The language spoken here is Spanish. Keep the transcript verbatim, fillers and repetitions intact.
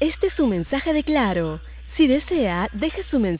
Este es un mensaje de Claro. Si desea, deje su mensaje